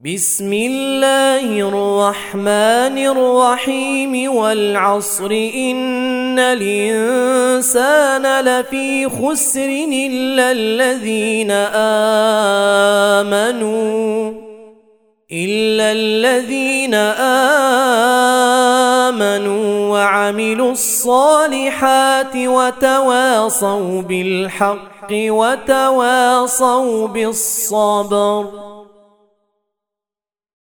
بسم الله الرحمن الرحيم والعصر إن الإنسان لفي خسر إلا الذين آمنوا وعملوا الصالحات وتواصوا بالحق وتواصوا بالصبر.